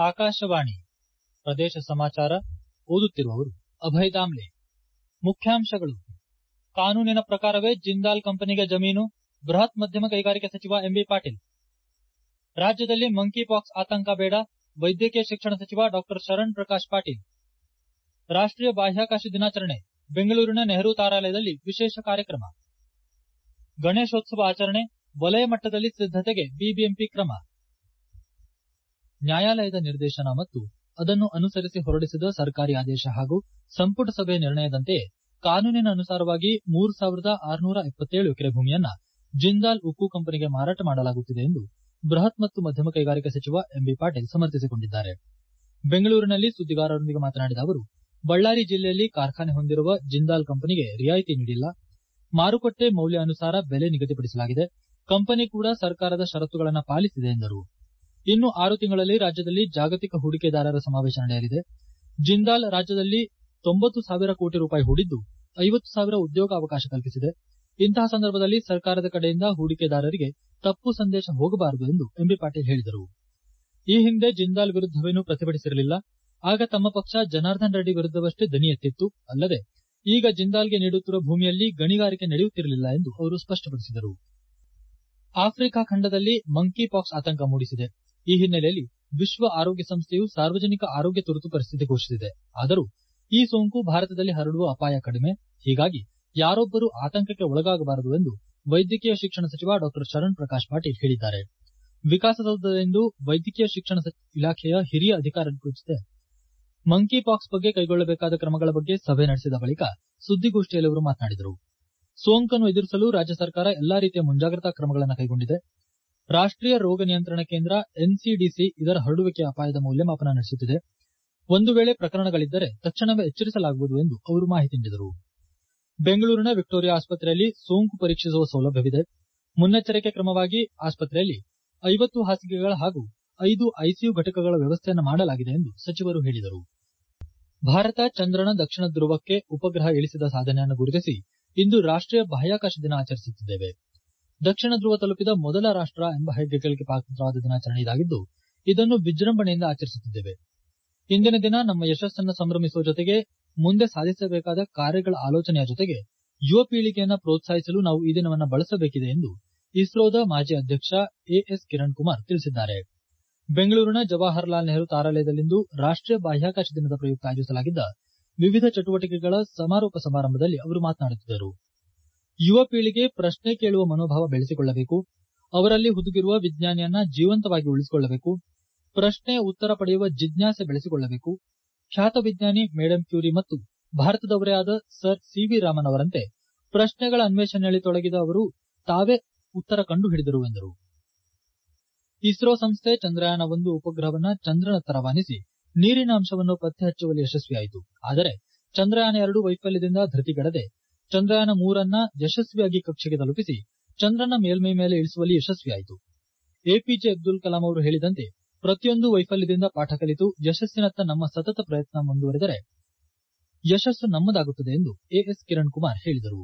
ಆಕಾಶವಾಣಿ ಪ್ರದೇಶ ಸಮಾಚಾರ ಓದುತ್ತಿರುವವರು ಅಭಯ್ ದಾಮ್ಲೆ. ಮುಖ್ಯಾಂಶಗಳು. ಕಾನೂನಿನ ಪ್ರಕಾರವೇ ಜಿಂದಾಲ್ ಕಂಪನಿಗೆ ಜಮೀನು, ಬೃಹತ್ ಮಧ್ಯಮ ಕೈಗಾರಿಕೆ ಸಚಿವ ಎಂಬಿ ಪಾಟೀಲ್. ರಾಜ್ಯದಲ್ಲಿ ಮಂಕಿ ಪಾಕ್ಸ್ ಆತಂಕ ಬೇಡ, ವೈದ್ಯಕೀಯ ಶಿಕ್ಷಣ ಸಚಿವ ಡಾ ಶರಣ್ ಪ್ರಕಾಶ್ ಪಾಟೀಲ್. ರಾಷ್ಟ್ರೀಯ ಬಾಹ್ಯಾಕಾಶ ದಿನಾಚರಣೆ, ಬೆಂಗಳೂರಿನ ನೆಹರು ತಾರಾಲಯದಲ್ಲಿ ವಿಶೇಷ ಕಾರ್ಯಕ್ರಮ. ಗಣೇಶೋತ್ಸವ ಆಚರಣೆ, ವಲಯ ಮಟ್ಟದಲ್ಲಿ ಸಿದ್ದತೆಗೆ ಬಿಬಿಎಂಪಿ ಕ್ರಮ. ನ್ಯಾಯಾಲಯದ ನಿರ್ದೇಶನ ಮತ್ತು ಅದನ್ನು ಅನುಸರಿಸಿ ಹೊರಡಿಸಿದ ಸರ್ಕಾರಿ ಆದೇಶ ಹಾಗೂ ಸಂಪುಟ ಸಭೆ ನಿರ್ಣಯದಂತೆಯೇ ಕಾನೂನಿನ ಅನುಸಾರವಾಗಿ 3677 ಎಕರೆ ಭೂಮಿಯನ್ನ ಜಿಂದಾಲ್ ಉಕ್ಕು ಕಂಪನಿಗೆ ಮಾರಾಟ ಮಾಡಲಾಗುತ್ತಿದೆ ಎಂದು ಬೃಹತ್ ಮತ್ತು ಮಧ್ಯಮ ಕೈಗಾರಿಕೆ ಸಚಿವ ಎಂಬಿ ಪಾಟೀಲ್ ಸಮರ್ಥಿಸಿಕೊಂಡಿದ್ದಾರೆ. ಬೆಂಗಳೂರಿನಲ್ಲಿ ಸುದ್ದಿಗಾರರೊಂದಿಗೆ ಮಾತನಾಡಿದ ಅವರು, ಬಳ್ಳಾರಿ ಜಿಲ್ಲೆಯಲ್ಲಿ ಕಾರ್ಖಾನೆ ಹೊಂದಿರುವ ಜಿಂದಾಲ್ ಕಂಪನಿಗೆ ರಿಯಾಯಿತಿ ನೀಡಿಲ್ಲ. ಮಾರುಕಟ್ಟೆ ಮೌಲ್ಯ ಅನುಸಾರ ಬೆಲೆ ನಿಗದಿಪಡಿಸಲಾಗಿದೆ. ಕಂಪನಿ ಕೂಡ ಸರ್ಕಾರದ ಷರತ್ತುಗಳನ್ನು ಪಾಲಿಸಿದೆ ಎಂದರು. ಇನ್ನು 6 ತಿಂಗಳಲ್ಲಿ ರಾಜ್ಯದಲ್ಲಿ ಜಾಗತಿಕ ಹೂಡಿಕೆದಾರರ ಸಮಾವೇಶ ನಡೆಯಲಿದೆ. ಜಿಂದಾಲ್ ರಾಜ್ಯದಲ್ಲಿ 90,000 ಕೋಟಿ ರೂಪಾಯಿ ಹೂಡಿದ್ದು 50,000 ಉದ್ಯೋಗಾವಕಾಶ ಕಲ್ಪಿಸಿದೆ. ಇಂತಹ ಸಂದರ್ಭದಲ್ಲಿ ಸರ್ಕಾರದ ಕಡೆಯಿಂದ ಹೂಡಿಕೆದಾರರಿಗೆ ತಪ್ಪು ಸಂದೇಶ ಹೋಗಬಾರದು ಎಂದು ಎಂಬಿ ಪಾಟೀಲ್ ಹೇಳಿದರು. ಈ ಹಿಂದೆ ಜಿಂದಾಲ್ ವಿರುದ್ದವೇನೂ ಪ್ರತಿಭಟಿಸಿರಲಿಲ್ಲ. ಆಗ ತಮ್ಮ ಪಕ್ಷ ಜನಾರ್ದನ್ ರೆಡ್ಡಿ ವಿರುದ್ದವಷ್ಟೇ ದನಿ ಎತ್ತಿತ್ತು. ಅಲ್ಲದೆ ಈಗ ಜಿಂದಾಲ್ಗೆ ನೀಡುತ್ತಿರುವ ಭೂಮಿಯಲ್ಲಿ ಗಣಿಗಾರಿಕೆ ನಡೆಯುತ್ತಿರಲಿಲ್ಲ ಎಂದು ಅವರು ಸ್ಪಷ್ಟಪಡಿಸಿದರು. ಆಫ್ರಿಕಾ ಖಂಡದಲ್ಲಿ ಮಂಕಿ ಪಾಕ್ಸ್ ಆತಂಕ ಮೂಡಿಸಿದೆ. ಈ ಹಿನ್ನೆಲೆಯಲ್ಲಿ ವಿಶ್ವ ಆರೋಗ್ಯ ಸಂಸ್ಥೆಯು ಸಾರ್ವಜನಿಕ ಆರೋಗ್ಯ ತುರ್ತು ಪರಿಸ್ಥಿತಿ ಘೋಷಿಸಿದೆ. ಆದರೂ ಈ ಸೋಂಕು ಭಾರತದಲ್ಲಿ ಹರಡುವ ಅಪಾಯ ಕಡಿಮೆ. ಹೀಗಾಗಿ ಯಾರೊಬ್ಬರೂ ಆತಂಕಕ್ಕೆ ಒಳಗಾಗಬಾರದು ಎಂದು ವೈದ್ಯಕೀಯ ಶಿಕ್ಷಣ ಸಚಿವ ಡಾ ಶರಣ್ ಪ್ರಕಾಶ್ ಪಾಟೀಲ್ ಹೇಳಿದ್ದಾರೆ. ವಿಕಾಸಸೌಧದಲ್ಲಿಂದು ವೈದ್ಯಕೀಯ ಶಿಕ್ಷಣ ಇಲಾಖೆಯ ಹಿರಿಯ ಅಧಿಕಾರಿಗಳ ಜೊತೆ ಮಂಕಿ ಪಾಕ್ಸ್ ಬಗ್ಗೆ ಕೈಗೊಳ್ಳಬೇಕಾದ ಕ್ರಮಗಳ ಬಗ್ಗೆ ಸಭೆ ನಡೆಸಿದ ಬಳಿಕ ಸುದ್ದಿಗೋಷ್ಠಿಯಲ್ಲಿ ಅವರು ಮಾತನಾಡಿದರು. ಸೋಂಕನ್ನು ಎದುರಿಸಲು ರಾಜ್ಯ ಸರ್ಕಾರ ಎಲ್ಲಾ ರೀತಿಯ ಮುಂಜಾಗ್ರತಾ ಕ್ರಮಗಳನ್ನು ಕೈಗೊಂಡಿದೆ. ರಾಷ್ಟ್ರೀಯ ರೋಗ ನಿಯಂತ್ರಣ ಕೇಂದ್ರ ಎನ್ಸಿಡಿಸಿ ಇದರ ಹರಡುವಿಕೆಯ ಅಪಾಯದ ಮೌಲ್ಯಮಾಪನ ನಡೆಸುತ್ತಿದೆ. ಒಂದು ವೇಳೆ ಪ್ರಕರಣಗಳಿದ್ದರೆ ತಕ್ಷಣವೇ ಎಚ್ಚರಿಸಲಾಗುವುದು ಎಂದು ಅವರು ಮಾಹಿತಿ ನೀಡಿದರು. ಬೆಂಗಳೂರಿನ ವಿಕ್ಟೋರಿಯಾ ಆಸ್ಪತ್ರೆಯಲ್ಲಿ ಸೋಂಕು ಪರೀಕ್ಷಿಸುವ ಸೌಲಭ್ಯವಿದೆ. ಮುನ್ನೆಚ್ಚರಿಕೆ ಕ್ರಮವಾಗಿ ಆಸ್ಪತ್ರೆಯಲ್ಲಿ 50 ಹಾಸಿಗೆಗಳ ಹಾಗೂ 5 ಐಸಿಯು ಘಟಕಗಳ ವ್ಯವಸ್ಥೆಯನ್ನು ಮಾಡಲಾಗಿದೆ ಎಂದು ಸಚಿವರು ಹೇಳಿದರು. ಭಾರತ ಚಂದ್ರನ ದಕ್ಷಿಣ ಧ್ರುವಕ್ಕೆ ಉಪಗ್ರಹ ಇಳಿಸಿದ ಸಾಧನೆಯನ್ನು ಗುರುತಿಸಿ ಇಂದು ರಾಷ್ಟ್ರೀಯ ಬಾಹ್ಯಾಕಾಶ ದಿನ ಆಚರಿಸುತ್ತಿದ್ದೇವೆ. ದಕ್ಷಿಣ ಧ್ರುವ ತಲುಪಿದ ಮೊದಲ ರಾಷ್ಟ್ರ ಎಂಬ ಹೆಗ್ಗಳಿಕೆಗೆ ಪಾತ್ರವಾದ ದಿನಾಚರಣೆ ಇದಾಗಿದ್ದು ಇದನ್ನು ವಿಜೃಂಭಣೆಯಿಂದ ಆಚರಿಸುತ್ತಿದ್ದೇವೆ. ಇಂದಿನ ದಿನ ನಮ್ಮ ಯಶಸ್ಸನ್ನು ಸಂಭ್ರಮಿಸುವ ಜೊತೆಗೆ ಮುಂದೆ ಸಾಧಿಸಬೇಕಾದ ಕಾರ್ಯಗಳ ಆಲೋಚನೆಯ ಜೊತೆಗೆ ಯುವ ಪೀಳಿಗೆಯನ್ನು ಪ್ರೋತ್ಸಾಹಿಸಲು ನಾವು ಈ ದಿನವನ್ನು ಬಳಸಬೇಕಿದೆ ಎಂದು ಇಸ್ರೋದ ಮಾಜಿ ಅಧ್ಯಕ್ಷ ಎಎಸ್ ಕಿರಣ್ ಕುಮಾರ್ ತಿಳಿಸಿದ್ದಾರೆ. ಬೆಂಗಳೂರಿನ ಜವಾಹರಲಾಲ್ ನೆಹರು ತಾರಾಲಯದಲ್ಲಿಂದು ರಾಷ್ಟ್ರೀಯ ಬಾಹ್ಯಾಕಾಶ ದಿನದ ಪ್ರಯುಕ್ತ ಆಯೋಜಿಸಲಾಗಿದ್ದ ವಿವಿಧ ಚಟುವಟಿಕೆಗಳ ಸಮಾರೋಪ ಸಮಾರಂಭದಲ್ಲಿ ಅವರು ಮಾತನಾಡುತ್ತಿದ್ದರು. ಯುವ ಪೀಳಿಗೆ ಪ್ರಶ್ನೆ ಕೇಳುವ ಮನೋಭಾವ ಬೆಳೆಸಿಕೊಳ್ಳಬೇಕು. ಅವರಲ್ಲಿ ಹುದುಗಿರುವ ವಿಜ್ಞಾನಿಯನ್ನ ಜೀವಂತವಾಗಿ ಉಳಿಸಿಕೊಳ್ಳಬೇಕು. ಪ್ರಶ್ನೆ ಉತ್ತರ ಪಡೆಯುವ ಜಿಜ್ಞಾಸೆ ಬೆಳೆಸಿಕೊಳ್ಳಬೇಕು. ಖ್ಯಾತ ವಿಜ್ಞಾನಿ ಮೇಡಂ ಕ್ಯೂರಿ ಮತ್ತು ಭಾರತದವರೇ ಆದ ಸರ್ ಸಿವಿ ರಾಮನ್ ಅವರಂತೆ ಪ್ರಶ್ನೆಗಳ ಅನ್ವೇಷಣೆಯಲ್ಲಿ ತೊಡಗಿದ ಅವರು ತಾವೇ ಉತ್ತರ ಕಂಡುಹಿಡಿದರು ಎಂದರು. ಇಸ್ರೋ ಸಂಸ್ಥೆ ಚಂದ್ರಯಾನ 1 ಉಪಗ್ರಹವನ್ನು ಚಂದ್ರನತ್ತ ರವಾನಿಸಿ ನೀರಿನ ಅಂಶವನ್ನು ಪತ್ತೆ ಹಚ್ಚುವಲ್ಲಿ ಯಶಸ್ವಿಯಾಯಿತು. ಆದರೆ ಚಂದ್ರಯಾನ 2 ವೈಫಲ್ಯದಿಂದ ಧೃತಿಗೆಡದೆ ಚಂದ್ರಯಾನ 3 ಅನ್ನ ಯಶಸ್ವಿಯಾಗಿ ಕಕ್ಷೆಗೆ ತಲುಪಿಸಿ ಚಂದ್ರನ ಮೇಲ್ಮೈ ಮೇಲೆ ಇಳಿಸುವಲ್ಲಿ ಯಶಸ್ವಿಯಾಯಿತು. ಎಪಿಜೆ ಅಬ್ದುಲ್ ಕಲಾಂ ಅವರು ಹೇಳಿದಂತೆ ಪ್ರತಿಯೊಂದು ವೈಫಲ್ಯದಿಂದ ಪಾಠ ಕಲಿತು ಯಶಸ್ಸಿನತ್ತ ನಮ್ಮ ಸತತ ಪ್ರಯತ್ನ ಮುಂದುವರೆದರೆ ಯಶಸ್ಸು ನಮ್ಮದಾಗುತ್ತದೆ ಎಂದು ಎಎಸ್ ಕಿರಣ್ ಕುಮಾರ್ ಹೇಳಿದರು.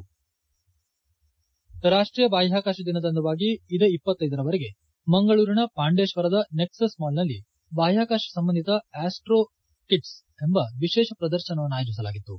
ರಾಷ್ಟ್ರೀಯ ಬಾಹ್ಯಾಕಾಶ ದಿನದ ಅಂಗವಾಗಿ ಇದೇ 25ರವರೆಗೆ ಮಂಗಳೂರಿನ ಪಾಂಡೇಶ್ವರದ ನೆಕ್ಸಸ್ ಮಾಲ್ನಲ್ಲಿ ಬಾಹ್ಯಾಕಾಶ ಸಂಬಂಧಿತ ಆಸ್ಟ್ರೋ ಕಿಟ್ಸ್ ಎಂಬ ವಿಶೇಷ ಪ್ರದರ್ಶನವನ್ನು ಆಯೋಜಿಸಲಾಗಿತ್ತು.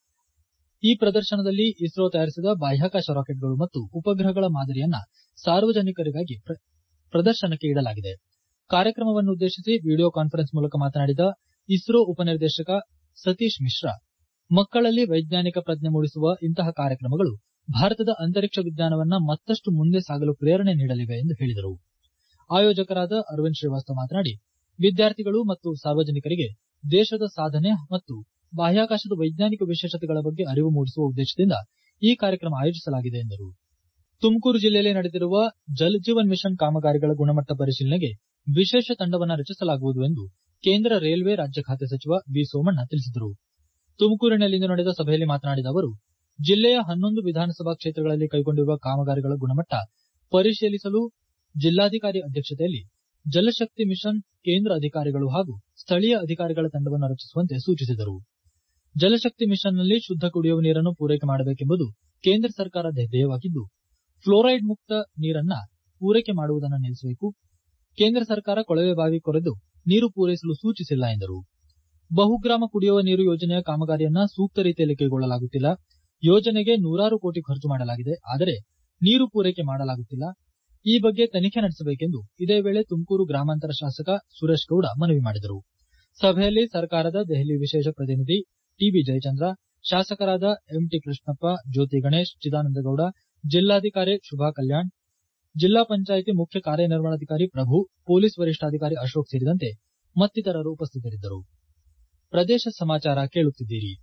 ಈ ಪ್ರದರ್ಶನದಲ್ಲಿ ಇಸ್ರೋ ತಯಾರಿಸಿದ ಬಾಹ್ಯಾಕಾಶ ರಾಕೆಟ್ಗಳು ಮತ್ತು ಉಪಗ್ರಹಗಳ ಮಾದರಿಯನ್ನ ಸಾರ್ವಜನಿಕರಿಗಾಗಿ ಪ್ರದರ್ಶನಕ್ಕೆ ಇಡಲಾಗಿದೆ. ಕಾರ್ಯಕ್ರಮವನ್ನು ಉದ್ದೇಶಿಸಿ ವಿಡಿಯೋ ಕಾನ್ಫರೆನ್ಸ್ ಮೂಲಕ ಮಾತನಾಡಿದ ಇಸ್ರೋ ಉಪನಿರ್ದೇಶಕ ಸತೀಶ್ ಮಿಶ್ರಾ, ಮಕ್ಕಳಲ್ಲಿ ವೈಜ್ಞಾನಿಕ ಪ್ರಜ್ಞೆ ಮೂಡಿಸುವ ಇಂತಹ ಕಾರ್ಯಕ್ರಮಗಳು ಭಾರತದ ಅಂತರಿಕ್ಷ ವಿಜ್ಞಾನವನ್ನ ಮತ್ತಷ್ಟು ಮುಂದೆ ಸಾಗಲು ಪ್ರೇರಣೆ ನೀಡಲಿವೆ ಎಂದು ಹೇಳಿದರು. ಆಯೋಜಕರಾದ ಅರವಿಂದ್ ಶ್ರೀವಾಸ್ತವ್ ಮಾತನಾಡಿ, ವಿದ್ಯಾರ್ಥಿಗಳು ಮತ್ತು ಸಾರ್ವಜನಿಕರಿಗೆ ದೇಶದ ಸಾಧನೆ ಮತ್ತು ಬಾಹ್ಯಾಕಾಶದ ವೈಜ್ಞಾನಿಕ ವಿಶೇಷತೆಗಳ ಬಗ್ಗೆ ಅರಿವು ಮೂಡಿಸುವ ಉದ್ದೇಶದಿಂದ ಈ ಕಾರ್ಯಕ್ರಮ ಆಯೋಜಿಸಲಾಗಿದೆ ಎಂದರು. ತುಮಕೂರು ಜಿಲ್ಲೆಯಲ್ಲಿ ನಡೆದಿರುವ ಜಲ್ ಜೀವನ್ ಮಿಷನ್ ಕಾಮಗಾರಿಗಳ ಗುಣಮಟ್ಟ ಪರಿಶೀಲನೆಗೆ ವಿಶೇಷ ತಂಡವನ್ನು ರಚಿಸಲಾಗುವುದು ಎಂದು ಕೇಂದ್ರ ರೈಲ್ವೆ ರಾಜ್ಯ ಖಾತೆ ಸಚಿವ ವಿ ಸೋಮಣ್ಣ ತಿಳಿಸಿದರು. ತುಮಕೂರಿನಲ್ಲಿಂದು ನಡೆದ ಸಭೆಯಲ್ಲಿ ಮಾತನಾಡಿದ ಅವರು, ಜಿಲ್ಲೆಯ 11 ವಿಧಾನಸಭಾ ಕ್ಷೇತ್ರಗಳಲ್ಲಿ ಕೈಗೊಂಡಿರುವ ಕಾಮಗಾರಿಗಳ ಗುಣಮಟ್ಟ ಪರಿಶೀಲಿಸಲು ಜಿಲ್ಲಾಧಿಕಾರಿ ಅಧ್ಯಕ್ಷತೆಯಲ್ಲಿ ಜಲಶಕ್ತಿ ಮಿಷನ್ ಕೇಂದ್ರ ಅಧಿಕಾರಿಗಳು ಹಾಗೂ ಸ್ಥಳೀಯ ಅಧಿಕಾರಿಗಳ ತಂಡವನ್ನು ರಚಿಸುವಂತೆ ಸೂಚಿಸಿದರು. ಜಲಶಕ್ತಿ ಮಿಷನ್ನಲ್ಲಿ ಶುದ್ಧ ಕುಡಿಯುವ ನೀರನ್ನು ಪೂರೈಕೆ ಮಾಡಬೇಕೆಂಬುದು ಕೇಂದ್ರ ಸರ್ಕಾರದ ಧ್ಯೇಯವಾಗಿದ್ದು, ಫ್ಲೋರೈಡ್ ಮುಕ್ತ ನೀರನ್ನ ಪೂರೈಕೆ ಮಾಡುವುದನ್ನು ನಿಲ್ಲಿಸಬೇಕು. ಕೇಂದ್ರ ಸರ್ಕಾರ ಕೊಳವೆ ಬಾವಿ ಕೊರೆದು ನೀರು ಪೂರೈಸಲು ಸೂಚಿಸಿಲ್ಲ ಎಂದರು. ಬಹುಗ್ರಾಮ ಕುಡಿಯುವ ನೀರು ಯೋಜನೆಯ ಕಾಮಗಾರಿಯನ್ನ ಸೂಕ್ತ ರೀತಿಯಲ್ಲಿ ಕೈಗೊಳ್ಳಲಾಗುತ್ತಿಲ್ಲ. ಯೋಜನೆಗೆ ನೂರಾರು ಕೋಟಿ ಖರ್ಚು ಮಾಡಲಾಗಿದೆ. ಆದರೆ ನೀರು ಪೂರೈಕೆ ಮಾಡಲಾಗುತ್ತಿಲ್ಲ. ಈ ಬಗ್ಗೆ ತನಿಖೆ ನಡೆಸಬೇಕೆಂದು ಇದೇ ವೇಳೆ ತುಮಕೂರು ಗ್ರಾಮಾಂತರ ಶಾಸಕ ಸುರೇಶ್ ಗೌಡ ಮನವಿ ಮಾಡಿದರು. ಸಭೆಯಲ್ಲಿ ಸರ್ಕಾರದ ದೆಹಲಿ ವಿಶೇಷ ಪ್ರತಿನಿಧಿ ಟಿಬಿ ಜಯಚಂದ್ರ, ಶಾಸಕರಾದ ಎಂಟಿ ಕೃಷ್ಣಪ್ಪ, ಜ್ಯೋತಿ ಗಣೇಶ್, ಚಿದಾನಂದಗೌಡ, ಜಿಲ್ಲಾಧಿಕಾರಿ ಶುಭಾ ಕಲ್ಯಾಣ್, ಜಿಲ್ಲಾ ಪಂಚಾಯಿತಿ ಮುಖ್ಯ ಕಾರ್ಯನಿರ್ವಹಣಾಧಿಕಾರಿ ಪ್ರಭು, ಪೊಲೀಸ್ ವರಿಷ್ಠಾಧಿಕಾರಿ ಅಶೋಕ್ ಸೇರಿದಂತೆ ಮತ್ತಿತರರು ಉಪಸ್ಥಿತರಿದ್ದರು. ಪ್ರದೇಶ ಸಮಾಚಾರ ಕೇಳುತ್ತಿದ್ದೀರಿ.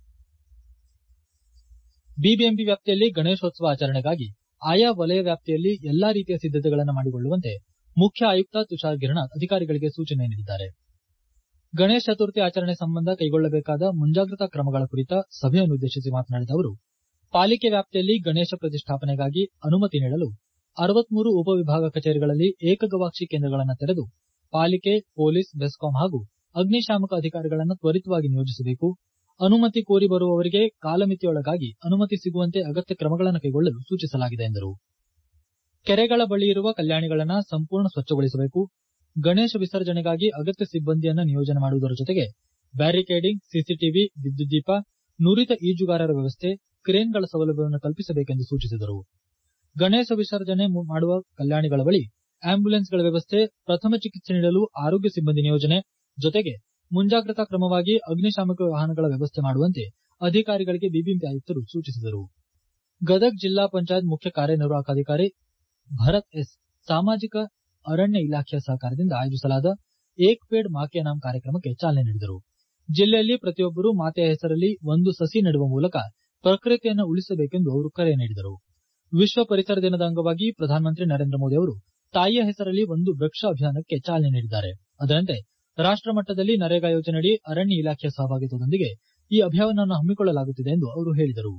ಬಿಬಿಎಂಪಿ ವ್ಯಾಪ್ತಿಯಲ್ಲಿ ಗಣೇಶೋತ್ಸವ ಆಚರಣೆಗಾಗಿ ಆಯಾ ವಲಯ ವ್ಯಾಪ್ತಿಯಲ್ಲಿ ಎಲ್ಲಾ ರೀತಿಯ ಸಿದ್ದತೆಗಳನ್ನು ಮಾಡಿಕೊಳ್ಳುವಂತೆ ಮುಖ್ಯ ಆಯುಕ್ತ ತುಷಾರ್ ಗಿರಣಾತ್ ಅಧಿಕಾರಿಗಳಿಗೆ ಸೂಚನೆ ನೀಡಿದ್ದಾರೆ. ಗಣೇಶ ಚತುರ್ಥಿ ಆಚರಣೆ ಸಂಬಂಧ ಕೈಗೊಳ್ಳಬೇಕಾದ ಮುಂಜಾಗ್ರತಾ ಕ್ರಮಗಳ ಕುರಿತ ಸಭೆಯನ್ನುದ್ದೇಶಿಸಿ ಮಾತನಾಡಿದ ಅವರು, ಪಾಲಿಕೆ ವ್ಯಾಪ್ತಿಯಲ್ಲಿ ಗಣೇಶ ಪ್ರತಿಷ್ಠಾಪನೆಗಾಗಿ ಅನುಮತಿ ನೀಡಲು 63 ಉಪವಿಭಾಗ ಕಚೇರಿಗಳಲ್ಲಿ ಏಕಗವಾಕ್ಷಿ ಕೇಂದ್ರಗಳನ್ನು ತೆರೆದು ಪಾಲಿಕೆ, ಪೊಲೀಸ್, ಬೆಸ್ಕಾಂ ಹಾಗೂ ಅಗ್ನಿಶಾಮಕ ಅಧಿಕಾರಿಗಳನ್ನು ತ್ವರಿತವಾಗಿ ನಿಯೋಜಿಸಬೇಕು. ಅನುಮತಿ ಕೋರಿ ಬರುವವರಿಗೆ ಕಾಲಮಿತಿಯೊಳಗಾಗಿ ಅನುಮತಿ ಸಿಗುವಂತೆ ಅಗತ್ಯ ಕ್ರಮಗಳನ್ನು ಕೈಗೊಳ್ಳಲು ಸೂಚಿಸಲಾಗಿದೆ ಎಂದರು. ಕೆರೆಗಳ ಬಳಿ ಇರುವ ಕಲ್ಯಾಣಿಗಳನ್ನು ಸಂಪೂರ್ಣ ಸ್ವಚ್ಛಗೊಳಿಸಬೇಕು. ಗಣೇಶ ವಿಸರ್ಜನೆಗಾಗಿ ಅಗತ್ಯ ಸಿಬ್ಬಂದಿಯನ್ನು ನಿಯೋಜನೆ ಮಾಡುವುದರ ಜೊತೆಗೆ ಬ್ಯಾರಿಕೇಡಿಂಗ್, ಸಿಸಿಟಿವಿ, ವಿದ್ಯುತ್ ದೀಪ, ನುರಿತ ಈಜುಗಾರರ ವ್ಯವಸ್ಥೆ, ಕ್ರೇನ್ಗಳ ಸೌಲಭ್ಯವನ್ನು ಕಲ್ಪಿಸಬೇಕೆಂದು ಸೂಚಿಸಿದರು. ಗಣೇಶ ವಿಸರ್ಜನೆ ಮಾಡುವ ಕಲ್ಯಾಣಿಗಳ ಬಳಿ ಆಂಬ್ಯುಲೆನ್ಸ್ಗಳ ವ್ಯವಸ್ಥೆ, ಪ್ರಥಮ ಚಿಕಿತ್ಸೆ ನೀಡಲು ಆರೋಗ್ಯ ಸಿಬ್ಬಂದಿ ನಿಯೋಜನೆ, ಜೊತೆಗೆ ಮುಂಜಾಗ್ರತಾ ಕ್ರಮವಾಗಿ ಅಗ್ನಿಶಾಮಕ ವಾಹನಗಳ ವ್ಯವಸ್ಥೆ ಮಾಡುವಂತೆ ಅಧಿಕಾರಿಗಳಿಗೆ ಬಿಬಿಎಂಪಿ ಆಯುಕ್ತರು ಸೂಚಿಸಿದರು. ಗದಗ ಜಿಲ್ಲಾ ಪಂಚಾಯತ್ ಮುಖ್ಯ ಕಾರ್ಯನಿರ್ವಾಹಕಾಧಿಕಾರಿ ಭರತ್ ಎಸ್ ಸಾಮಾಜಿಕ ಅರಣ್ಯ ಇಲಾಖೆಯ ಸಹಕಾರದಿಂದ ಆಯೋಜಿಸಲಾದ ಏಕ್ ಪೇಡ್ ಮಾ ಕೆ ನಾಮ್ ಕಾರ್ಯಕ್ರಮಕ್ಕೆ ಚಾಲನೆ ನೀಡಿದರು. ಜಿಲ್ಲೆಯಲ್ಲಿ ಪ್ರತಿಯೊಬ್ಬರೂ ಮಾತೆಯ ಹೆಸರಲ್ಲಿ ಒಂದು ಸಸಿ ನೆಡುವ ಮೂಲಕ ಪ್ರಕೃತಿಯನ್ನು ಉಳಿಸಬೇಕೆಂದು ಅವರು ಕರೆ ನೀಡಿದರು. ವಿಶ್ವ ಪರಿಸರ ದಿನದ ಅಂಗವಾಗಿ ಪ್ರಧಾನಮಂತ್ರಿ ನರೇಂದ್ರ ಮೋದಿ ಅವರು ತಾಯಿಯ ಹೆಸರಲ್ಲಿ ಒಂದು ವೃಕ್ಷ ಅಭಿಯಾನಕ್ಕೆ ಚಾಲನೆ ನೀಡಿದ್ದಾರೆ. ಅದರಂತೆ ರಾಷ್ಟ್ರ ಮಟ್ಟದಲ್ಲಿ ನರೇಗಾ ಯೋಜನೆಯಡಿ ಅರಣ್ಯ ಇಲಾಖೆಯ ಸಹಭಾಗಿತ್ವದೊಂದಿಗೆ ಈ ಅಭಿಯಾನವನ್ನು ಹಮ್ಮಿಕೊಳ್ಳಲಾಗುತ್ತಿದೆ ಎಂದು ಅವರು ಹೇಳಿದರು.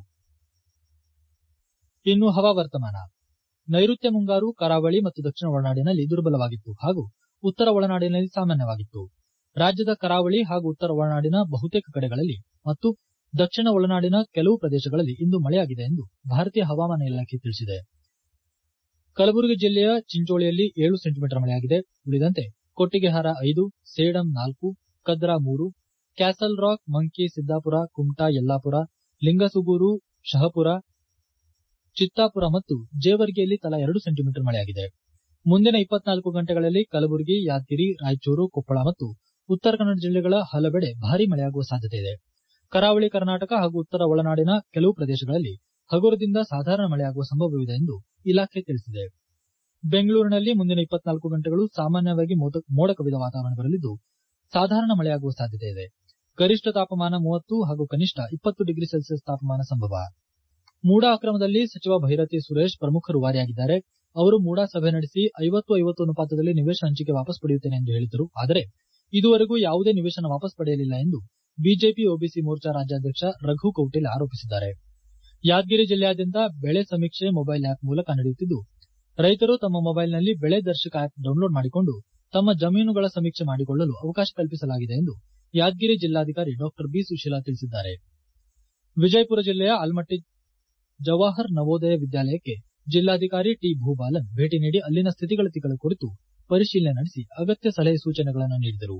ಇನ್ನು ಹವಾವರ್ತಮಾನ. ನೈಋತ್ಯ ಮುಂಗಾರು ಕರಾವಳಿ ಮತ್ತು ದಕ್ಷಿಣ ಒಳನಾಡಿನಲ್ಲಿ ದುರ್ಬಲವಾಗಿತ್ತು ಹಾಗೂ ಉತ್ತರ ಒಳನಾಡಿನಲ್ಲಿ ಸಾಮಾನ್ಯವಾಗಿತ್ತು. ರಾಜ್ಯದ ಕರಾವಳಿ ಹಾಗೂ ಉತ್ತರ ಒಳನಾಡಿನ ಬಹುತೇಕ ಕಡೆಗಳಲ್ಲಿ ಮತ್ತು ದಕ್ಷಿಣ ಒಳನಾಡಿನ ಕೆಲವು ಪ್ರದೇಶಗಳಲ್ಲಿ ಇಂದು ಮಳೆಯಾಗಿದೆ ಎಂದು ಭಾರತೀಯ ಹವಾಮಾನ ಇಲಾಖೆ ತಿಳಿಸಿದೆ. ಕಲಬುರಗಿ ಜಿಲ್ಲೆಯ ಚಿಂಚೋಳಿಯಲ್ಲಿ 7 ಸೆಂಟಿಮೀಟರ್ ಮಳೆಯಾಗಿದೆ. ಉಳಿದಂತೆ ಕೊಟ್ಟಿಗೆಹಾರ 5, ಸೇಡಂ 4, ಕದ್ರಾ 3, ಕ್ಯಾಸಲ್ ರಾಕ್, ಮಂಕಿ, ಸಿದ್ದಾಪುರ, ಕುಮಟಾ, ಯಲ್ಲಾಪುರ, ಲಿಂಗಸುಗೂರು, ಶಹಪುರ, ಚಿತ್ತಾಪುರ ಮತ್ತು ಜೇವರ್ಗಿಯಲ್ಲಿ ತಲಾ 2 ಸೆಂಟಿಮೀಟರ್ ಮಳೆಯಾಗಿದೆ. ಮುಂದಿನ 24 ಗಂಟೆಗಳಲ್ಲಿ ಕಲಬುರಗಿ, ಯಾದಗಿರಿ, ರಾಯಚೂರು, ಕೊಪ್ಪಳ ಮತ್ತು ಉತ್ತರ ಕನ್ನಡ ಜಿಲ್ಲೆಗಳ ಹಲವೆಡೆ ಭಾರೀ ಮಳೆಯಾಗುವ ಸಾಧ್ಯತೆ ಇದೆ. ಕರಾವಳಿ ಕರ್ನಾಟಕ ಹಾಗೂ ಉತ್ತರ ಒಳನಾಡಿನ ಕೆಲವು ಪ್ರದೇಶಗಳಲ್ಲಿ ಹಗುರದಿಂದ ಸಾಧಾರಣ ಮಳೆಯಾಗುವ ಸಂಭವವಿದೆ ಎಂದು ಇಲಾಖೆ ತಿಳಿಸಿದೆ. ಬೆಂಗಳೂರಿನಲ್ಲಿ ಮುಂದಿನ 24 ಗಂಟೆಗಳು ಸಾಮಾನ್ಯವಾಗಿ ಮೋಡ ಕವಿದ ವಾತಾವರಣವಿರಲಿದ್ದು ಸಾಧಾರಣ ಮಳೆಯಾಗುವ ಸಾಧ್ಯತೆ ಇದೆ. ಗರಿಷ್ಠ ತಾಪಮಾನ 30 ಹಾಗೂ ಕನಿಷ್ಠ 20 ಡಿಗ್ರಿ ಸೆಲ್ಸಿಯಸ್ ತಾಪಮಾನ ಸಂಭವ. ಮೂಡಾ ಅಕ್ರಮದಲ್ಲಿ ಸಚಿವ ಭೈರತಿ ಸುರೇಶ್ ಪ್ರಮುಖ ರೂವಾರಿಯಾಗಿದ್ದಾರೆ. ಅವರು ಮೂಡಾ ಸಭೆ ನಡೆಸಿ 50-50 ಅನುಪಾತದಲ್ಲಿ ನಿವೇಶನ ಹಂಚಿಕೆ ವಾಪಸ್ ಪಡೆಯುತ್ತೇನೆ ಎಂದು ಹೇಳಿದ್ದರು. ಆದರೆ ಇದುವರೆಗೂ ಯಾವುದೇ ನಿವೇಶನ ವಾಪಸ್ ಪಡೆಯಲಿಲ್ಲ ಎಂದು ಬಿಜೆಪಿ ಒಬಿಸಿ ಮೋರ್ಚಾ ರಾಜ್ಯಾಧ್ಯಕ್ಷ ರಘು ಕೌಟಿಲ್ ಆರೋಪಿಸಿದ್ದಾರೆ. ಯಾದಗಿರಿ ಜಿಲ್ಲೆಯಾದ್ಯಂತ ಬೆಳೆ ಸಮೀಕ್ಷೆ ಮೊಬೈಲ್ ಆಪ್ ಮೂಲಕ ನಡೆಯುತ್ತಿದ್ದು, ರೈತರು ತಮ್ಮ ಮೊಬೈಲ್ನಲ್ಲಿ ಬೆಳೆ ದರ್ಶಕ ಆಪ್ ಡೌನ್ಲೋಡ್ ಮಾಡಿಕೊಂಡು ತಮ್ಮ ಜಮೀನುಗಳ ಸಮೀಕ್ಷೆ ಮಾಡಿಕೊಳ್ಳಲು ಅವಕಾಶ ಕಲ್ಪಿಸಲಾಗಿದೆ ಎಂದು ಯಾದಗಿರಿ ಜಿಲ್ಲಾಧಿಕಾರಿ ಡಾ ಬಿ ಸುಶೀಲಾ ತಿಳಿಸಿದ್ದಾರೆ. ವಿಜಯಪುರ ಜಿಲ್ಲೆಯ ಆಲ್ಮಟ್ಟಿ ಜವಾಹರ್ ನವೋದಯ ವಿದ್ಯಾಲಯಕ್ಕೆ ಜಿಲ್ಲಾಧಿಕಾರಿ ಟಿ ಭೂಬಾಲನ್ ಭೇಟಿ ನೀಡಿ ಅಲ್ಲಿನ ಸ್ಥಿತಿಗತಿಗಳ ಕುರಿತು ಪರಿಶೀಲನೆ ನಡೆಸಿ ಅಗತ್ಯ ಸಲಹೆ ಸೂಚನೆಗಳನ್ನು ನೀಡಿದರು.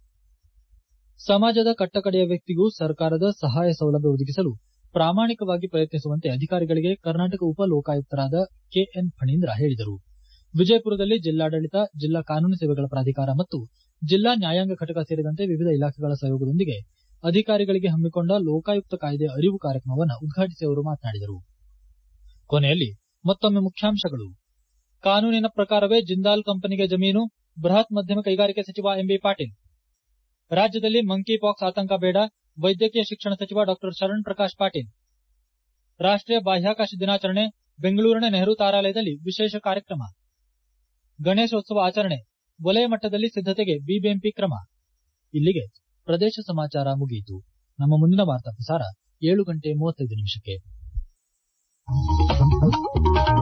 ಸಮಾಜದ ಕಟ್ಟಕಡೆಯ ವ್ಯಕ್ತಿಗೂ ಸರ್ಕಾರದ ಸಹಾಯ ಸೌಲಭ್ಯ ಒದಗಿಸಲು ಪ್ರಾಮಾಣಿಕವಾಗಿ ಪ್ರಯತ್ನಿಸುವಂತೆ ಅಧಿಕಾರಿಗಳಿಗೆ ಕರ್ನಾಟಕ ಉಪ ಲೋಕಾಯುಕ್ತರಾದ ಕೆಎನ್ ಫಣೀಂದ್ರ ಹೇಳಿದರು. ವಿಜಯಪುರದಲ್ಲಿ ಜಿಲ್ಲಾಡಳಿತ, ಜಿಲ್ಲಾ ಕಾನೂನು ಸೇವೆಗಳ ಪ್ರಾಧಿಕಾರ ಮತ್ತು ಜಿಲ್ಲಾ ನ್ಯಾಯಾಂಗ ಘಟಕ ಸೇರಿದಂತೆ ವಿವಿಧ ಇಲಾಖೆಗಳ ಸಹಯೋಗದೊಂದಿಗೆ ಅಧಿಕಾರಿಗಳಿಗೆ ಹಮ್ಮಿಕೊಂಡ ಲೋಕಾಯುಕ್ತ ಕಾಯ್ದೆ ಅರಿವು ಕಾರ್ಯಕ್ರಮವನ್ನು ಉದ್ಘಾಟಿಸಿ ಅವರು ಮಾತನಾಡಿದರು. ಕೊನೆಯಲ್ಲಿ ಮತ್ತೊಮ್ಮೆ ಮುಖ್ಯಾಂಶಗಳು. ಕಾನೂನಿನ ಪ್ರಕಾರವೇ ಜಿಂದಾಲ್ ಕಂಪನಿಗೆ ಜಮೀನು, ಬೃಹತ್ ಮಧ್ಯಮ ಕೈಗಾರಿಕೆ ಸಚಿವ ಎಂಬಿ ಪಾಟೀಲ್. ರಾಜ್ಯದಲ್ಲಿ ಮಂಕಿ ಪಾಕ್ಸ್ ಆತಂಕ ಬೇಡ, ವೈದ್ಯಕೀಯ ಶಿಕ್ಷಣ ಸಚಿವ ಡಾ ಶರಣ್ ಪ್ರಕಾಶ್ ಪಾಟೀಲ್. ರಾಷ್ಟ್ರೀಯ ಬಾಹ್ಯಾಕಾಶ ದಿನಾಚರಣೆ, ಬೆಂಗಳೂರಿನ ನೆಹರು ತಾರಾಲಯದಲ್ಲಿ ವಿಶೇಷ ಕಾರ್ಯಕ್ರಮ. ಗಣೇಶೋತ್ಸವ ಆಚರಣೆ, ವಲಯ ಮಟ್ಟದಲ್ಲಿ ಸಿದ್ದತೆಗೆ ಬಿಬಿಎಂಪಿ ಕ್ರಮ. ಇಲ್ಲಿಗೆ ಪ್ರದೇಶ ಸಮಾಚಾರ ಮುಗಿಯಿತು. ನಮ್ಮ ಮುಂದಿನ ವಾರ್ತಾ ಪ್ರಸಾರ 7:35 ನಿಮಿಷಕ್ಕೆ.